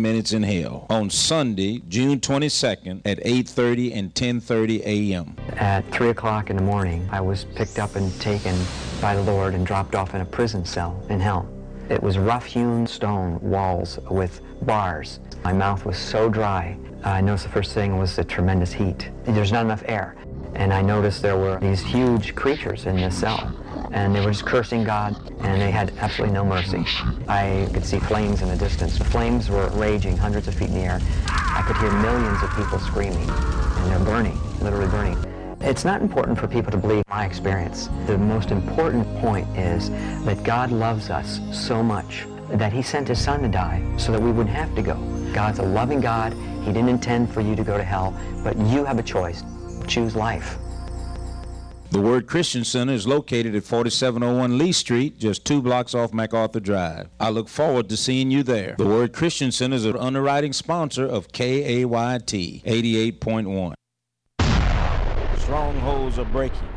Minutes in Hell on Sunday, June 22nd at 8:30 and 10:30 a.m. At 3 o'clock in the morning, I was picked up and taken by the Lord and dropped off in a prison cell in hell. It was rough-hewn stone walls with bars. My mouth was so dry. I noticed the first thing was the tremendous heat. There's not enough air. And I noticed there were these huge creatures in this cell. And they were just cursing God, and they had absolutely no mercy. I could see flames in the distance. The flames were raging hundreds of feet in the air. I could hear millions of people screaming, and they're burning, literally burning. It's not important for people to believe my experience. The most important point is that God loves us so much that He sent His Son to die so that we wouldn't have to go. God's a loving God. He didn't intend for you to go to hell, but you have a choice. Choose life. The Word Christian Center is located at 4701 Lee Street, just 2 blocks off MacArthur Drive. I look forward to seeing you there. The Word Christian Center is an underwriting sponsor of KAYT 88.1. Strongholds are breaking.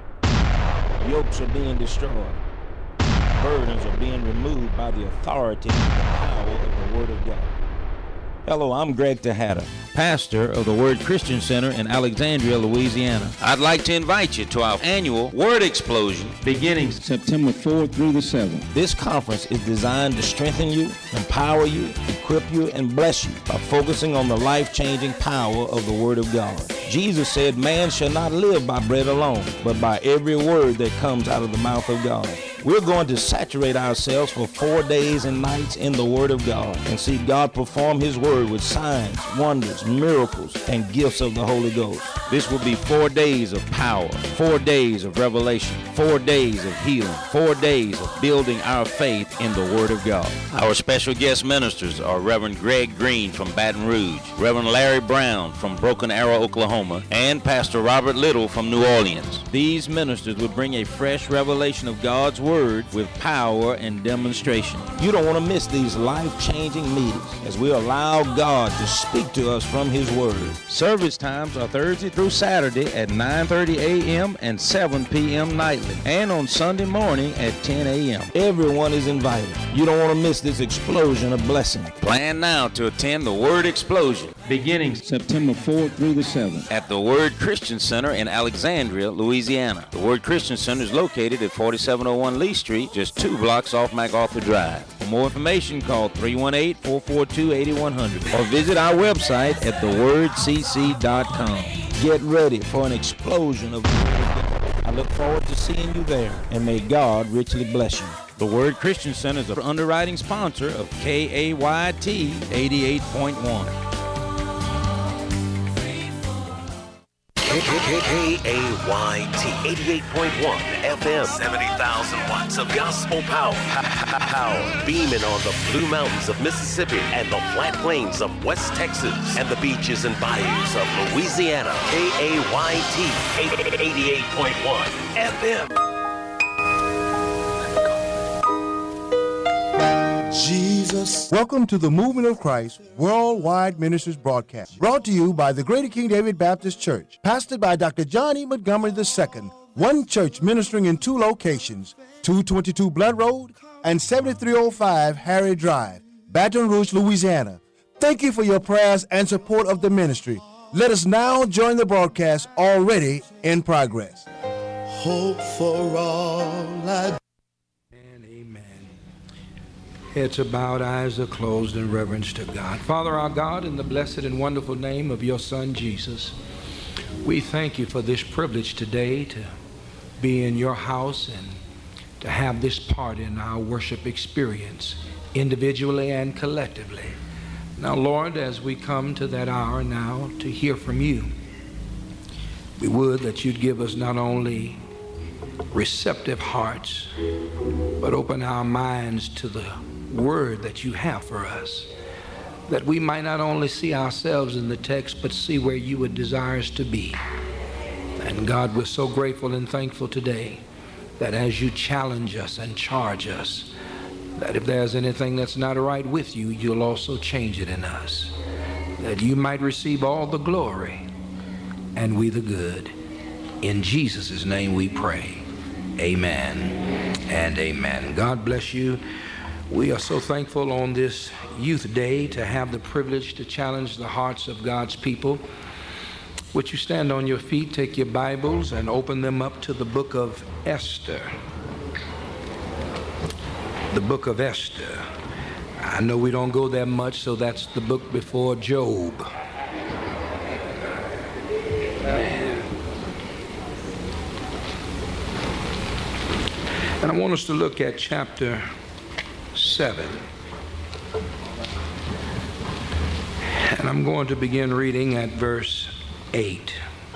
Yokes are being destroyed. Burdens are being removed by the authority and the power of the Word of God. Hello, I'm Greg Tejada, pastor of the Word Christian Center in Alexandria, Louisiana. I'd like to invite you to our annual Word Explosion beginning September 4th through the 7th. This conference is designed to strengthen you, empower you, equip you, and bless you by focusing on the life-changing power of the Word of God. Jesus said, man shall not live by bread alone, but by every word that comes out of the mouth of God. We're going to saturate ourselves for 4 days and nights in the Word of God and see God perform His Word with signs, wonders, miracles, and gifts of the Holy Ghost. This will be 4 days of power, 4 days of revelation, 4 days of healing, 4 days of building our faith in the Word of God. Our special guest ministers are Reverend Greg Green from Baton Rouge, Reverend Larry Brown from Broken Arrow, Oklahoma, and Pastor Robert Little from New Orleans. These ministers will bring a fresh revelation of God's Word with power and demonstration. You don't want to miss these life-changing meetings as we allow God to speak to us from His Word. Service times are Thursday through Saturday at 9:30 a.m. and 7 p.m. nightly, and on Sunday morning at 10 a.m. Everyone is invited. You don't want to miss this explosion of blessing. Plan now to attend the Word Explosion beginning September 4th through the 7th at the Word Christian Center in Alexandria, Louisiana. The Word Christian Center is located at 4701 Lee Street, just 2 blocks off MacArthur Drive. For more information, call 318-442-8100 or visit our website at thewordcc.com. Get ready for an explosion of the Word of God. I look forward to seeing you there, and may God richly bless you. The Word Christian Center is an underwriting sponsor of KAYT 88.1. KAYT 88.1 FM, 70,000 watts of gospel power. Beaming on the Blue Mountains of Mississippi and the flat plains of West Texas and the beaches and bayous of Louisiana. KAYT 88.1 FM. Jesus. Welcome to the Movement of Christ Worldwide Ministries broadcast, brought to you by the Greater King David Baptist Church, pastored by Dr. John E. Montgomery II, one church ministering in 2 locations, 222 Blood Road and 7305 Harry Drive, Baton Rouge, Louisiana. Thank you for your prayers and support of the ministry. Let us now join the broadcast already in progress. Hope for all I. Heads are bowed, eyes are closed in reverence to God. Father our God, in the blessed and wonderful name of your Son Jesus, we thank you for this privilege today to be in your house and to have this part in our worship experience, individually and collectively. Now, Lord, as we come to that hour now to hear from you, we would that you'd give us not only receptive hearts, but open our minds to the word that you have for us, that we might not only see ourselves in the text, but see where you would desire us to be. And God, we're so grateful and thankful today that as you challenge us and charge us, that if there's anything that's not right with you, you'll also change it in us, that you might receive all the glory and we the good. In Jesus' name we pray. Amen and amen. God bless you. We are so thankful on this Youth Day to have the privilege to challenge the hearts of God's people. Would you stand on your feet, take your Bibles, and open them up to the book of Esther. The book of Esther. I know we don't go there much, so that's the book before Job. And I want us to look at chapter 7. And I'm going to begin reading at verse 8.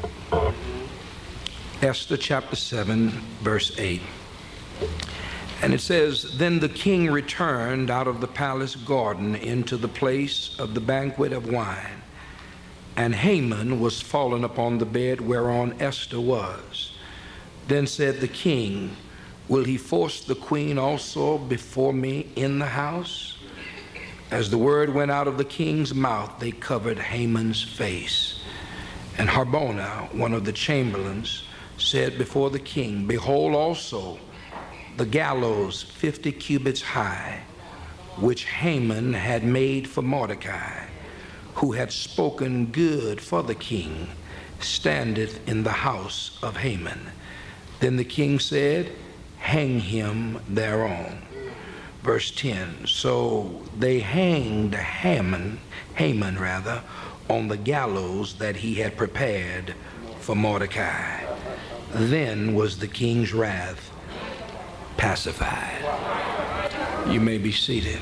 Esther chapter 7, verse 8. And it says, "Then the king returned out of the palace garden into the place of the banquet of wine, and Haman was fallen upon the bed whereon Esther was. Then said the king, Will he force the queen also before me in the house? As the word went out of the king's mouth, they covered Haman's face. And Harbona, one of the chamberlains, said before the king, Behold also the gallows 50 cubits high, which Haman had made for Mordecai, who had spoken good for the king, standeth in the house of Haman. Then the king said, Hang him thereon." Verse 10, "So they hanged Haman on the gallows that he had prepared for Mordecai. Then was the king's wrath pacified." You may be seated.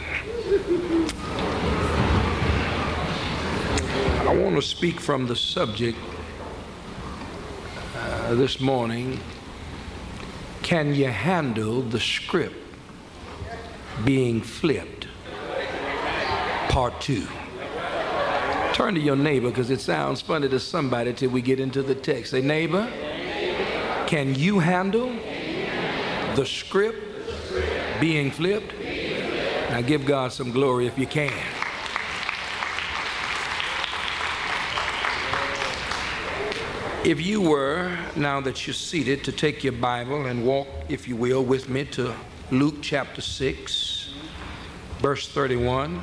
I want to speak from the subject this morning. Can you handle the script being flipped? Part 2. Turn to your neighbor, because it sounds funny to somebody till we get into the text. Say, neighbor, can you handle the script being flipped? Now give God some glory if you can. If you were, now that you're seated, to take your Bible and walk, if you will, with me to Luke chapter 6, verse 31,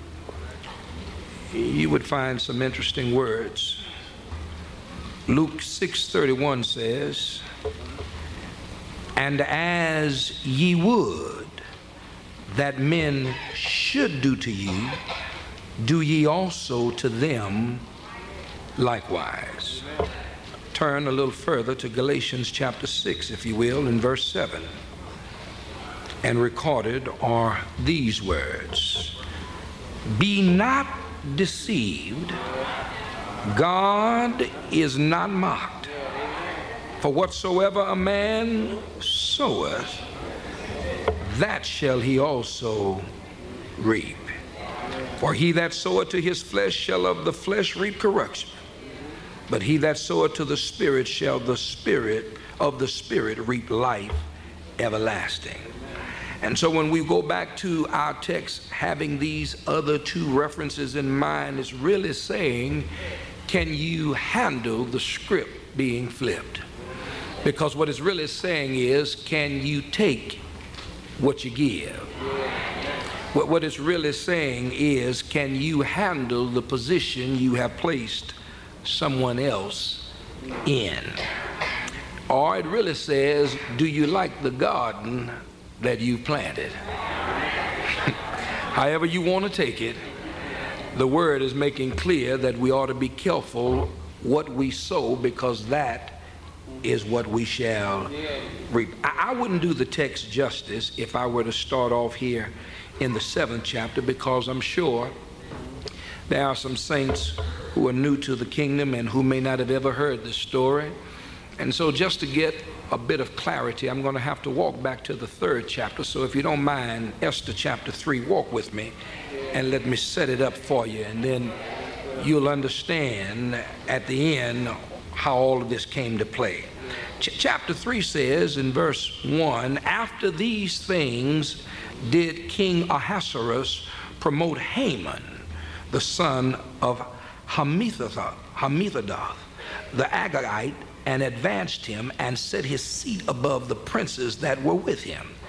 you would find some interesting words. Luke 6:31 says, "And as ye would that men should do to you, do ye also to them likewise." Turn a little further to Galatians chapter 6, if you will, in verse 7. And recorded are these words, "Be not deceived, God is not mocked. For whatsoever a man soweth, that shall he also reap. For he that soweth to his flesh shall of the flesh reap corruption. But he that soweth to the Spirit shall the Spirit of the Spirit reap life everlasting." And so when we go back to our text, having these other two references in mind, it's really saying, can you handle the script being flipped? Because what it's really saying is, can you take what you give? What it's really saying is, can you handle the position you have placed someone else in? Or it really says, do you like the garden that you planted? However you want to take it, the word is making clear that we ought to be careful what we sow, because that is what we shall reap. I wouldn't do the text justice if I were to start off here in the 7th chapter, because I'm sure there are some saints who are new to the kingdom and who may not have ever heard this story. And so just to get a bit of clarity, I'm going to have to walk back to the 3rd chapter. So if you don't mind, Esther chapter 3, walk with me and let me set it up for you. And then you'll understand at the end how all of this came to play. Chapter 3 says in verse 1, "After these things did King Ahasuerus promote Haman, the son of Hammedatha, the Agagite, and advanced him and set his seat above the princes that were with him.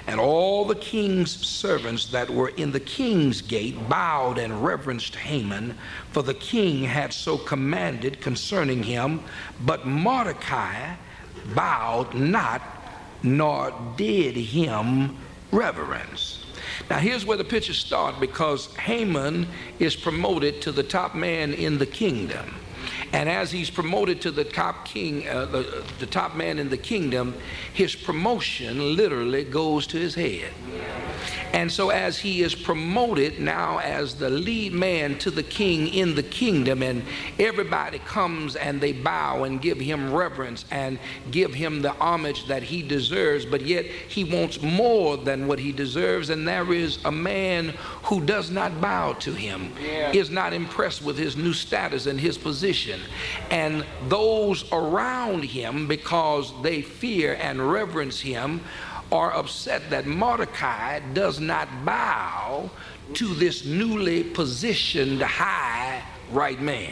And all the king's servants that were in the king's gate bowed and reverenced Haman, for the king had so commanded concerning him. But Mordecai bowed not, nor did him reverence. Now here's where the picture starts, because Haman is promoted to the top man in the kingdom. And as he's promoted to the top king, the top man in the kingdom, his promotion literally goes to his head. And so as he is promoted now as the lead man to the king in the kingdom, and everybody comes and they bow and give him reverence and give him the homage that he deserves, but yet he wants more than what he deserves. And there is a man who does not bow to him, is not impressed with his new status and his position. And those around him, because they fear and reverence him, are upset that Mordecai does not bow to this newly positioned high right man.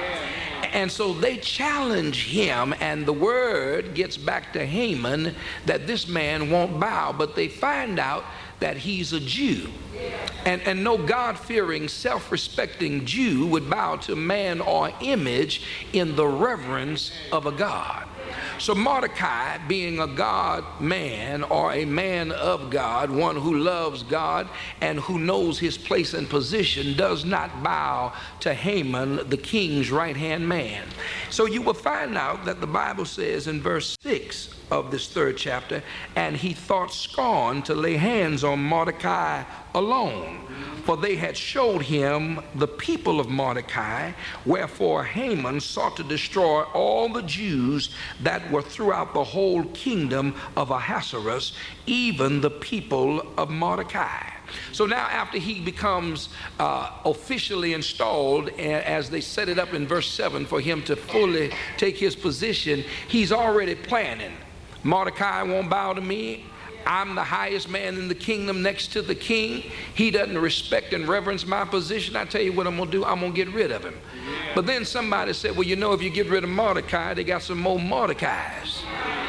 And so they challenge him, and the word gets back to Haman that this man won't bow, but they find out that he's a Jew. And no God-fearing, self-respecting Jew would bow to man or image in the reverence of a God. So Mordecai, being a God man or a man of God, one who loves God and who knows his place and position, does not bow to Haman, the king's right-hand man. So you will find out that the Bible says in verse 6 of this 3rd chapter, and he thought scorn to lay hands on Mordecai alone, for they had showed him the people of Mordecai. Wherefore Haman sought to destroy all the Jews that were throughout the whole kingdom of Ahasuerus, even the people of Mordecai. So now after he becomes officially installed, as they set it up in verse 7 for him to fully take his position, he's already planning. Mordecai won't bow to me. I'm the highest man in the kingdom next to the king. He doesn't respect and reverence my position. I tell you what I'm going to do. I'm going to get rid of him. But then somebody said, well, you know, if you get rid of Mordecai, they got some more Mordecais.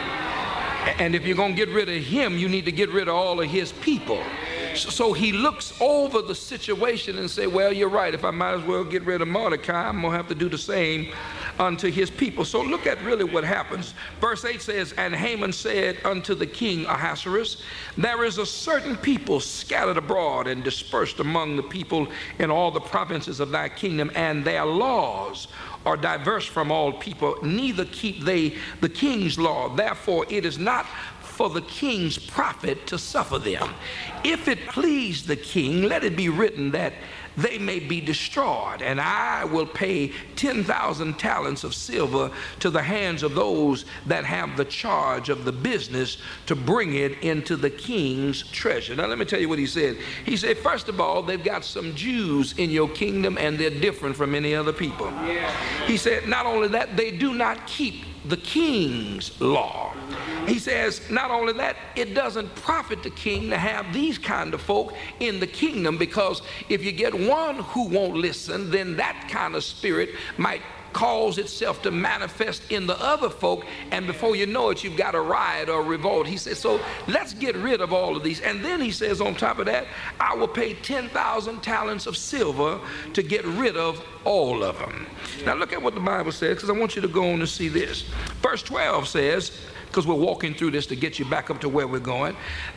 And if you're going to get rid of him, you need to get rid of all of his people. So he looks over the situation and say, well, you're right. If I might as well get rid of Mordecai, I'm going to have to do the same unto his people. So look at really what happens. Verse 8 says, and Haman said unto the king Ahasuerus, there is a certain people scattered abroad and dispersed among the people in all the provinces of thy kingdom, and their laws are diverse from all people, neither keep they the king's law. Therefore it is not for the king's profit to suffer them. If it please the king, let it be written that they may be destroyed, and I will pay 10,000 talents of silver to the hands of those that have the charge of the business to bring it into the king's treasure. Now let me tell you what he said. He said, first of all, they've got some Jews in your kingdom, and they're different from any other people. He said, not only that, they do not keep the king's law. He says, not only that, it doesn't profit the king to have these kind of folk in the kingdom, because if you get one who won't listen, then that kind of spirit might cause itself to manifest in the other folk, and before you know it, you've got a riot or a revolt. He says, so let's get rid of all of these. And then he says, on top of that, I will pay 10,000 talents of silver to get rid of all of them. Now look at what the Bible says, because I want you to go on and see this. Verse 12 says, because we're walking through this to get you back up to where we're going.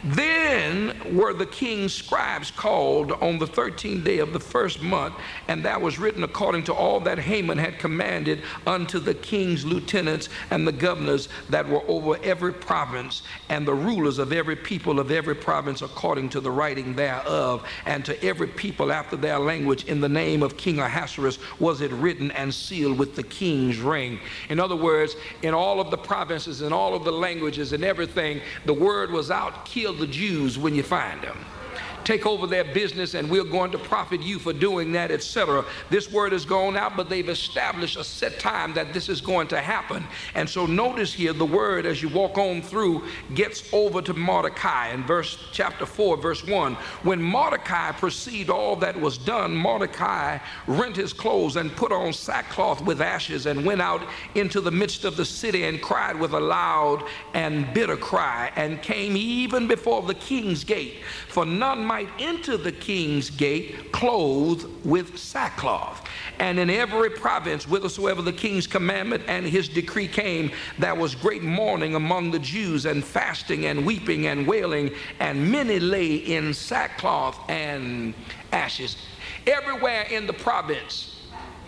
Then were the king's scribes called on the 13th day of the 1st month, and that was written according to all that Haman had commanded unto the king's lieutenants and the governors that were over every province, and the rulers of every people of every province according to the writing thereof, and to every people after their language in the name of King Ahasuerus was it written and sealed with the king's ring. In other words, in all of the provinces and all of the languages and everything, the word was out, kill the Jews when you find them. take over their business, and we're going to profit you for doing that, etc. This word has gone out, but they've established a set time that this is going to happen. And so notice here the word, as you walk on through, gets over to Mordecai in chapter 4, verse 1. When Mordecai perceived all that was done, Mordecai rent his clothes and put on sackcloth with ashes, and went out into the midst of the city and cried with a loud and bitter cry, and came even before the king's gate. For none might enter the king's gate clothed with sackcloth. And in every province whithersoever the king's commandment and his decree came, there was great mourning among the Jews, and fasting and weeping and wailing, and many lay in sackcloth and ashes. Everywhere in the province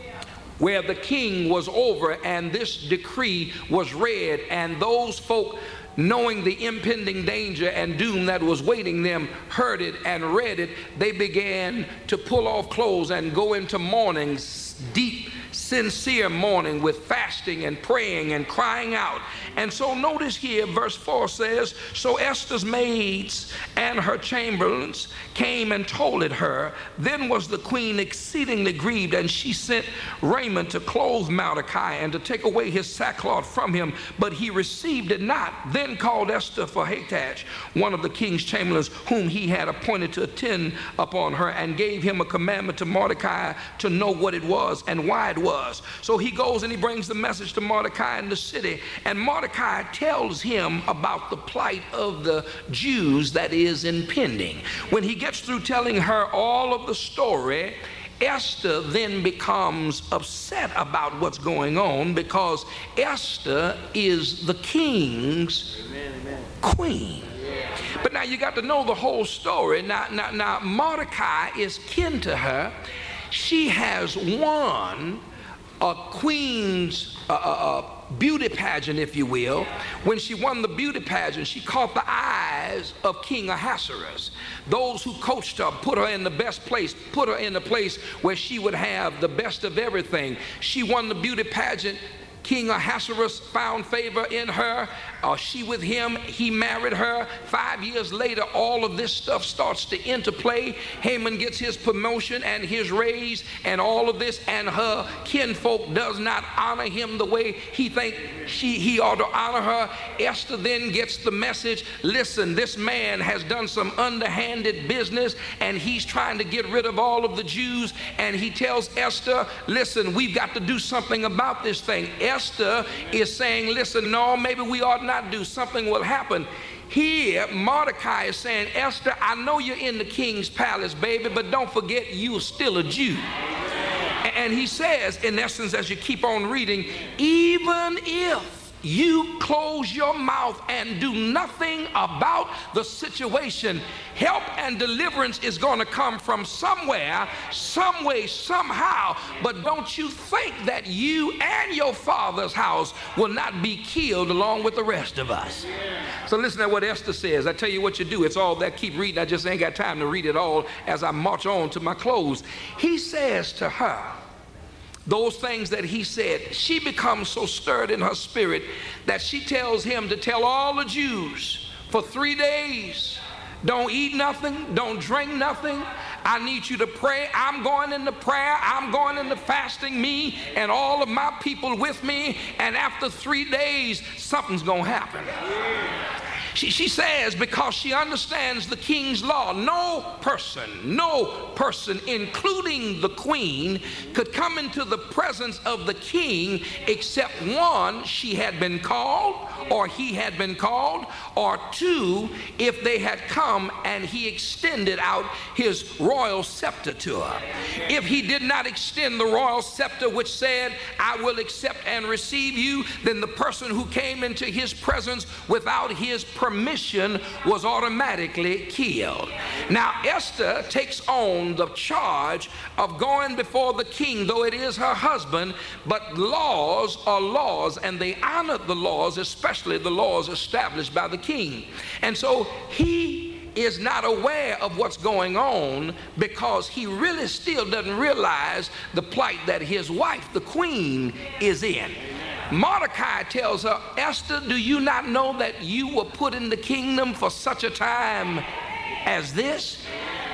where the king was over and this decree was read, and those folk, knowing the impending danger and doom that was waiting them, heard it and read it, they began to pull off clothes and go into mourning, deep, sincere mourning, with fasting and praying and crying out. And so notice here, verse 4 says, so Esther's maids and her chamberlains came and told it her. Then was the queen exceedingly grieved, and she sent raiment to clothe Mordecai and to take away his sackcloth from him, but he received it not. Then called Esther for Hathach, one of the king's chamberlains, whom he had appointed to attend upon her, and gave him a commandment to Mordecai to know what it was and why it was. So he goes and he brings the message to Mordecai in the city, and Mordecai tells him about the plight of the Jews that is impending. When he gets through telling her all of the story, Esther then becomes upset about what's going on, because Esther is the king's queen. But now you got to know the whole story. Now Mordecai is kin to her. She has won a queen's beauty pageant, if you will. When she won the beauty pageant, she caught the eyes of King Ahasuerus. Those who coached her, put her in the best place, put her in the place where she would have the best of everything. She won the beauty pageant. King Ahasuerus found favor in her. She with him, he married her. 5 years later, all of this stuff starts to interplay. Haman gets his promotion and his raise and all of this, and her kinfolk does not honor him the way he thinks he ought to honor her. Esther then gets the message, listen, this man has done some underhanded business, and he's trying to get rid of all of the Jews, and he tells Esther, listen, we've got to do something about this thing. Esther is saying, listen, no, maybe we ought not do, something will happen. Here, Mordecai is saying, Esther, I know you're in the king's palace, baby, but don't forget you're still a Jew. And he says, in essence, as you keep on reading, even if you close your mouth and do nothing about the situation, help and deliverance is going to come from somewhere, some way, somehow. But don't you think that you and your father's house will not be killed along with the rest of us. So listen to what Esther says. I tell you what you do. It's all that. Keep reading. I just ain't got time to read it all as I march on to my close. He says to her, those things that he said, she becomes so stirred in her spirit that she tells him to tell all the Jews for 3 days, don't eat nothing, don't drink nothing. I need you to pray. I'm going into prayer. I'm going into fasting, me and all of my people with me. And after 3 days, something's going to happen. She says, because she understands the king's law, no person, including the queen, could come into the presence of the king except one, she had been called, or he had been called, or two, if they had come and he extended out his royal scepter to her. If he did not extend the royal scepter, which said, I will accept and receive you, then the person who came into his presence without his permission was automatically killed. Now Esther takes on the charge of going before the king, though it is her husband, but laws are laws, and they honor the laws, especially the laws established by the king. And so he is not aware of what's going on, because he really still doesn't realize the plight that his wife, the queen, is in. Mordecai tells her, Esther, do you not know that you were put in the kingdom for such a time as this?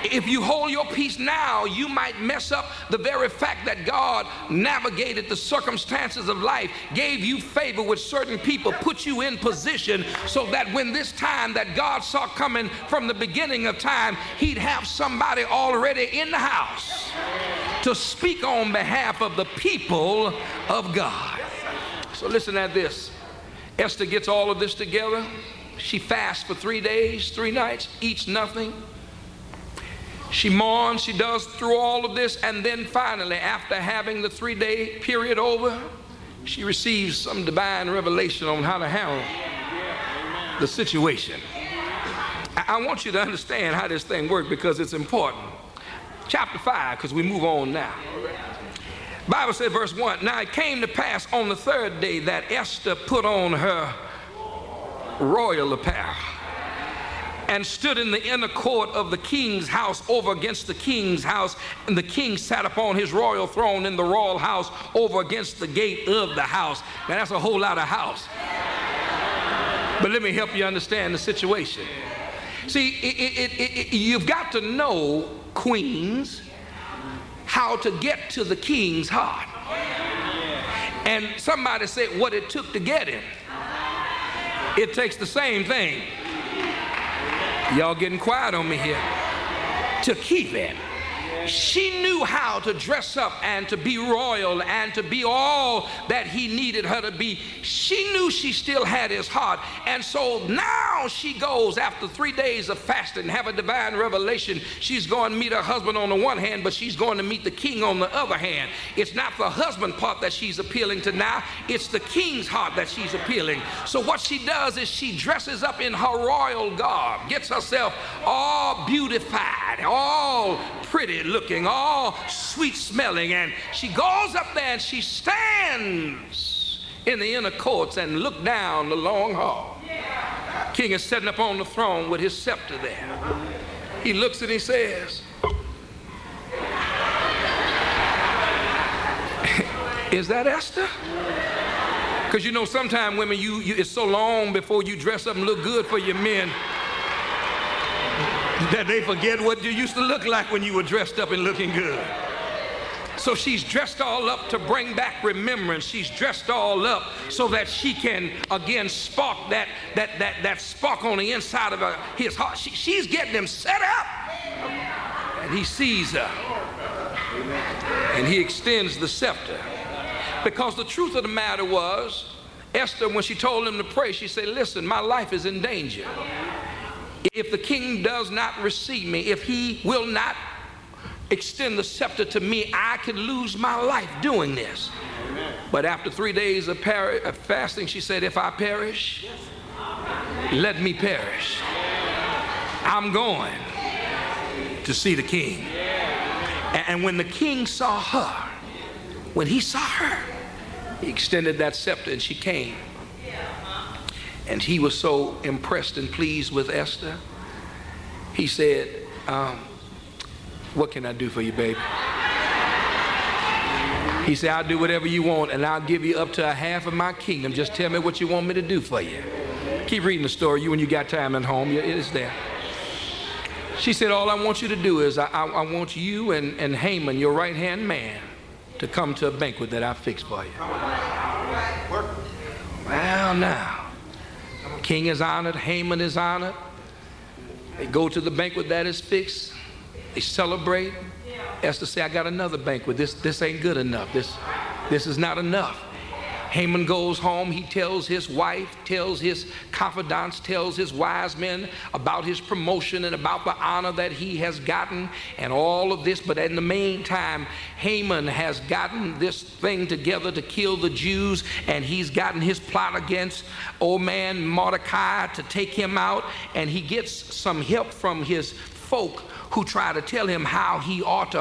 If you hold your peace now, you might mess up the very fact that God navigated the circumstances of life, gave you favor with certain people, put you in position so that when this time that God saw coming from the beginning of time, he'd have somebody already in the house to speak on behalf of the people of God. So listen at this. Esther gets all of this together. She fasts for 3 days, 3 nights, eats nothing. She mourns, she does through all of this, and then finally, after having the 3-day period over, she receives some divine revelation on how to handle the situation. I want you to understand how this thing works because it's important. Chapter 5, because we move on now. Bible said, verse 1, now it came to pass on the 3rd day that Esther put on her royal apparel and stood in the inner court of the king's house over against the king's house, and the king sat upon his royal throne in the royal house over against the gate of the house. Now that's a whole lot of house. But let me help you understand the situation. See, you've got to know, queens, how to get to the king's heart. And somebody said what it took to get him. It takes the same thing. Y'all getting quiet on me here. To keep it. She knew how to dress up and to be royal and to be all that he needed her to be. She knew she still had his heart. And so now she goes after 3 days of fasting, have a divine revelation. She's going to meet her husband on the one hand, but she's going to meet the king on the other hand. It's not the husband part that she's appealing to now. It's the king's heart that she's appealing. So what she does is she dresses up in her royal garb, gets herself all beautified, all pretty looking, all sweet smelling, and she goes up there and she stands in the inner courts and look down the long hall. King is sitting up on the throne with his scepter there. He looks and he says, is that Esther? Because you know sometimes women, it's so long before you dress up and look good for your men that they forget what you used to look like when you were dressed up and looking good. So she's dressed all up to bring back remembrance. She's dressed all up so that she can again spark that spark on the inside of his heart. She's getting him set up. And he sees her. And he extends the scepter. Because the truth of the matter was, Esther, when she told him to pray, she said, listen, my life is in danger. If the king does not receive me, if he will not extend the scepter to me, I could lose my life doing this. Amen. But after 3 days of fasting, she said, if I perish, let me perish. I'm going to see the king. And when the king saw her, when he saw her, he extended that scepter and she came. And he was so impressed and pleased with Esther. He said, what can I do for you, baby? He said, I'll do whatever you want, and I'll give you up to a half of my kingdom. Just tell me what you want me to do for you. Keep reading the story. You, when you got time at home, it is there. She said, all I want you to do is I want you and Haman, your right-hand man, to come to a banquet that I fixed for you. Well, now. King is honored, Haman is honored. They go to the banquet that is fixed. They celebrate. Esther said, I got another banquet. This ain't good enough. This is not enough. Haman goes home. He tells his wife, tells his confidants, tells his wise men about his promotion and about the honor that he has gotten and all of this. But in the meantime, Haman has gotten this thing together to kill the Jews, and he's gotten his plot against old man Mordecai to take him out, and he gets some help from his folk who try to tell him how he ought to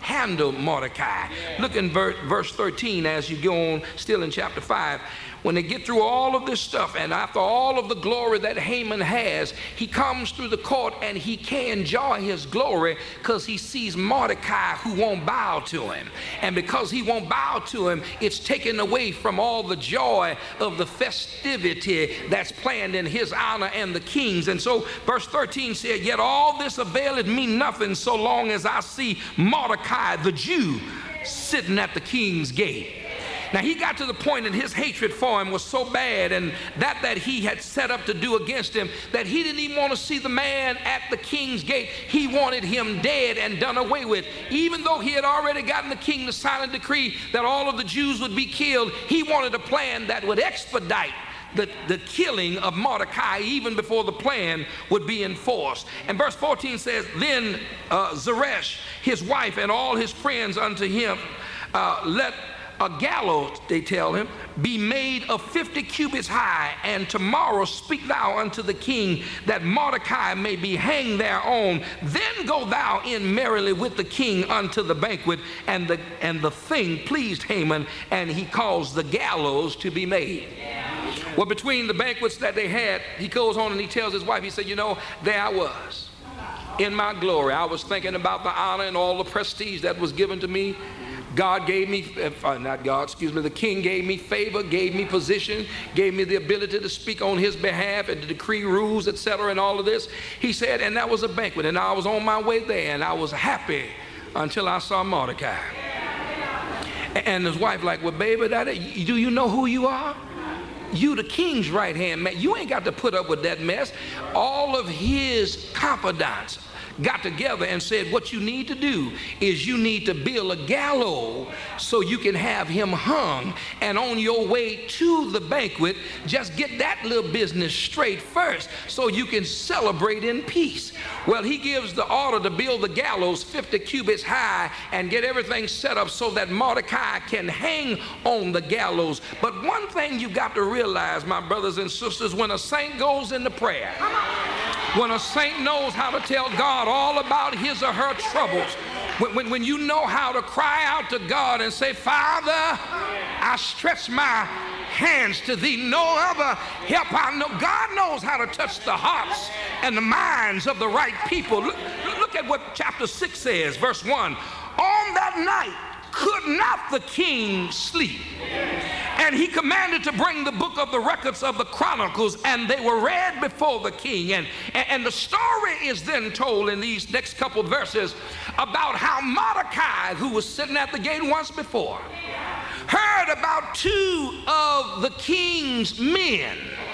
handle Mordecai. Look in verse 13 as you go on, still in chapter 5. When they get through all of this stuff, and after all of the glory that Haman has, he comes through the court and he can't enjoy his glory because he sees Mordecai who won't bow to him. And because he won't bow to him, it's taken away from all the joy of the festivity that's planned in his honor and the king's. And so verse 13 said, yet all this availeth me nothing so long as I see Mordecai the Jew sitting at the king's gate. Now he got to the point that his hatred for him was so bad, and that he had set up to do against him, that he didn't even want to see the man at the king's gate. He wanted him dead and done away with. Even though he had already gotten the king to sign a decree that all of the Jews would be killed, he wanted a plan that would expedite the killing of Mordecai even before the plan would be enforced. And verse 14 says, then Zeresh, his wife, and all his friends unto him, let a gallows, they tell him, be made of 50 cubits high, and tomorrow speak thou unto the king that Mordecai may be hanged thereon. Then go thou in merrily with the king unto the banquet. And the thing pleased Haman, and he caused the gallows to be made. Well, between the banquets that they had, he goes on and he tells his wife, he said, you know, there I was in my glory. I was thinking about the honor and all the prestige that was given to me. God gave me, the king gave me favor, gave me position, gave me the ability to speak on his behalf and to decree rules, etc., and all of this. He said, and that was a banquet, and I was on my way there, and I was happy until I saw Mordecai. And his wife like, well, baby, do you know who you are? You the king's right hand man. You ain't got to put up with that mess. All of his confidants got together and said, what you need to do is you need to build a gallows so you can have him hung, and on your way to the banquet, just get that little business straight first so you can celebrate in peace. Well, he gives the order to build the gallows 50 cubits high and get everything set up so that Mordecai can hang on the gallows. But one thing you got to realize, my brothers and sisters, when a saint goes into prayer, when a saint knows how to tell God all about his or her troubles, when you know how to cry out to God and say, Father, I stretch my hands to thee, no other help I know. God knows how to touch the hearts and the minds of the right people. Look at what chapter 6 says, verse 1. On that night could not the king sleep, and he commanded to bring the book of the records of the Chronicles, and they were read before the king. And the story is then told in these next couple verses about how Mordecai, who was sitting at the gate once before, heard about two of the king's men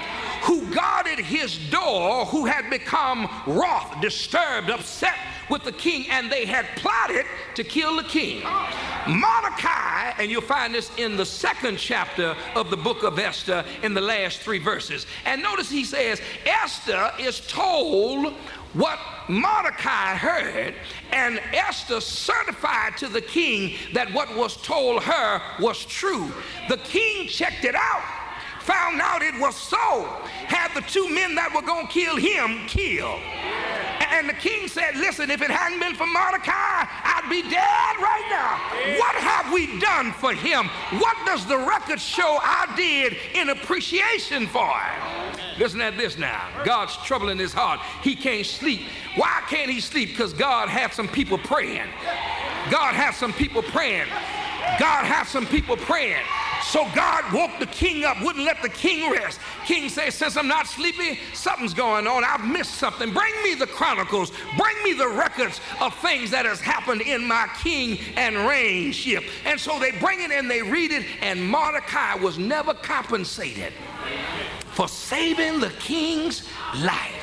who guarded his door, who had become wroth, disturbed, upset with the king, and they had plotted to kill the king. Mordecai, and you'll find this in the 2nd chapter of the book of Esther in the last 3 verses. And notice he says, Esther is told what Mordecai heard, and Esther certified to the king that what was told her was true. The king checked it out, found out it was so, had the 2 men that were going to kill him killed. And the king said, listen, if it hadn't been for Mordecai, I'd be dead right now. What have we done for him? What does the record show I did in appreciation for him? Listen at this now. God's trouble in his heart. He can't sleep. Why can't he sleep? Because God had some people praying. God had some people praying. God had some people praying. So God woke the king up, wouldn't let the king rest. King says, since I'm not sleepy, something's going on. I've missed something. Bring me the chronicles. Bring me the records of things that has happened in my king and reignship. And so they bring it and they read it, and Mordecai was never compensated for saving the king's life.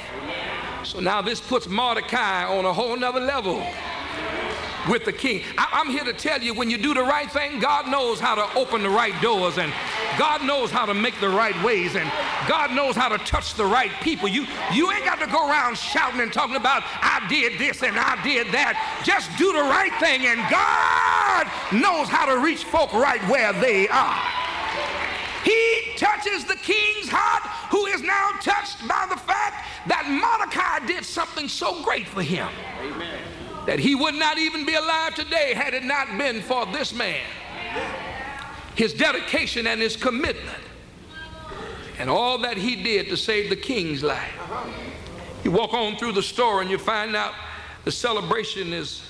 So now this puts Mordecai on a whole nother level with the king. I'm here to tell you, when you do the right thing, God knows how to open the right doors, and God knows how to make the right ways, and God knows how to touch the right people. You ain't got to go around shouting and talking about, I did this and I did that. Just do the right thing, and God knows how to reach folk right where they are. He touches the king's heart, who is now touched by the fact that Mordecai did something so great for him. Amen. that he would not even be alive today had it not been for this man, his dedication and his commitment, and all that he did to save the king's life. You walk on through the store and you find out the celebration is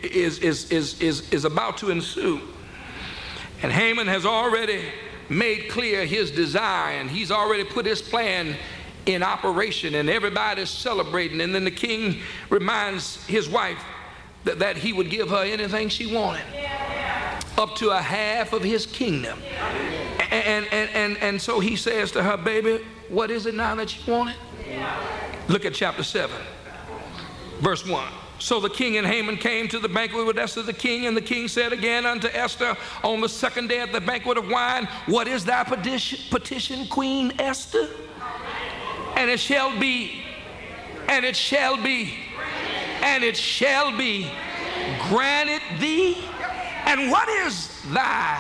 about to ensue. And Haman has already made clear his desire, and he's already put his plan in operation, and everybody's celebrating. And then the king reminds his wife that he would give her anything she wanted, up to a half of his kingdom. And so he says to her, baby, what is it now that you wanted? Look at chapter 7, verse 1. So the king and Haman came to the banquet with Esther the king, and the king said again unto Esther on the second day at the banquet of wine, what is thy petition, Queen Esther? And it shall be, and it shall be, and it shall be granted thee. And what is thy